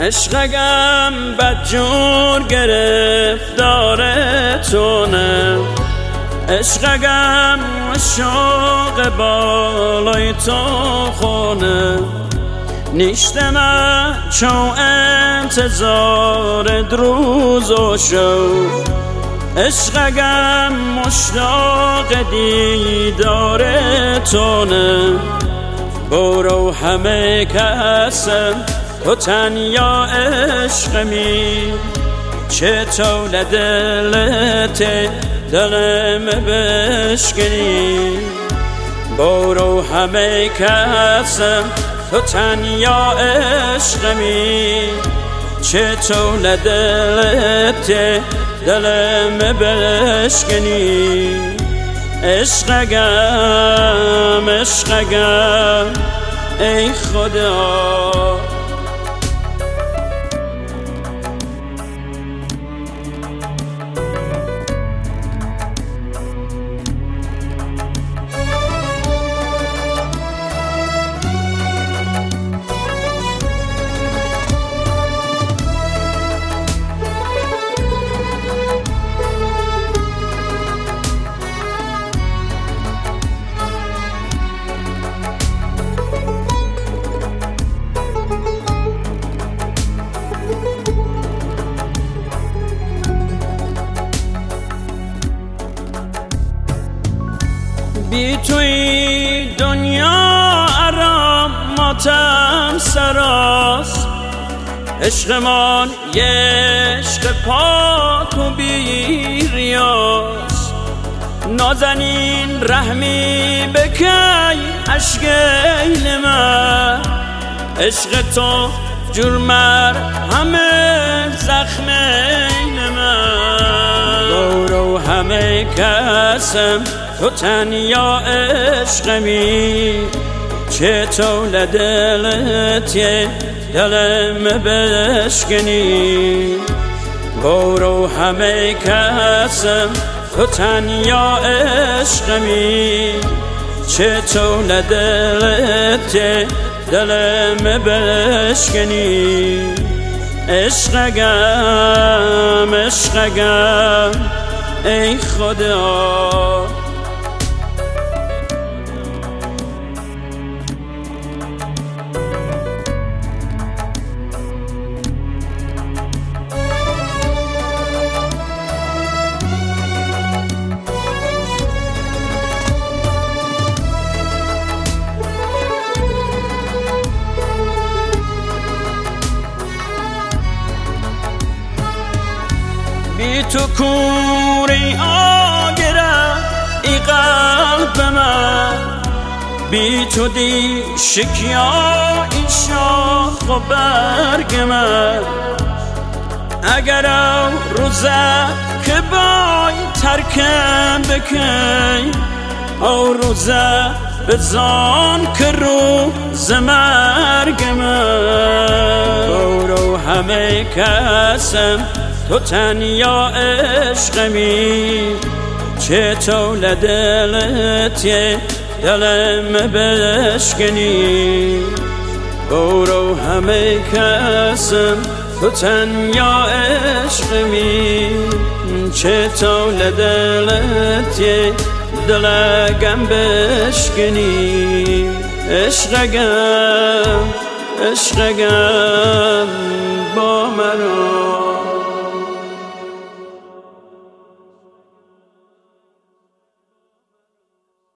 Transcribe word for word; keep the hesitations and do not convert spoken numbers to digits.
عشقم بدجور گرفتار تونه، عشقم شوق بالای تو خونه، نیشتم چون انتظار روز و شو، عشقم مشتاق دیدار تونه. برو همه کسم تو تنیا عشقمی، چطور دلت دلم بشکنی. برو همه کسم تو تنیا عشقمی، چطور دلت دلم بشکنی. عشقم عشقم ای خدا، بی توی دنیا آرام ماتم سراست، عشقمان یه عشق پاک و بی ریاست. نازنین رحمی بکی عشق من، عشق تو جرمر همه زخم من. برو همه کسم تو تنیا عشقمی، چطور دلت دلم بشکنی. برو همه کسم تو تنیا عشقمی، چطور دلت دلم بشکنی. عشقم عشقم ای خدا، بی تو کوری آگره ای قلب من، بی تو دی شکیا این شاخ و برگ من. اگر روزه که بای ترکم بکی، او روزه بزان که روز مرگ من. برو همه کسم تو تنیا عشقمی، چطور دلت دلم بشکنی. برو همه کسم تو تنیا عشقمی، چطور دلت دلگم بشکنی. عشقم عشقم با مرا